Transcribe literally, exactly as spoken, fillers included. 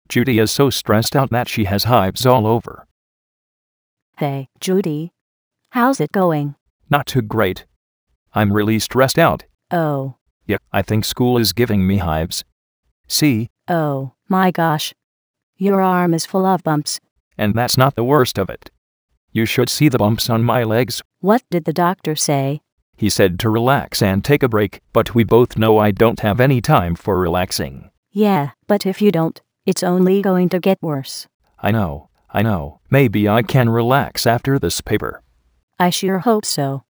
Judy is so stressed out that she has hives all over. Hey, Judy. How's it going? Not too great. I'm really stressed out. Oh. Yeah, I think school is giving me hives. See? Oh, my gosh. Your arm is full of bumps. And that's not the worst of it. You should see the bumps on my legs. What did the doctor say? He said to relax and take a break, but we both know I don't have any time for relaxing. Yeah, but if you don't, it's only going to get worse. I know, I know. Maybe I can relax after this paper. I sure hope so.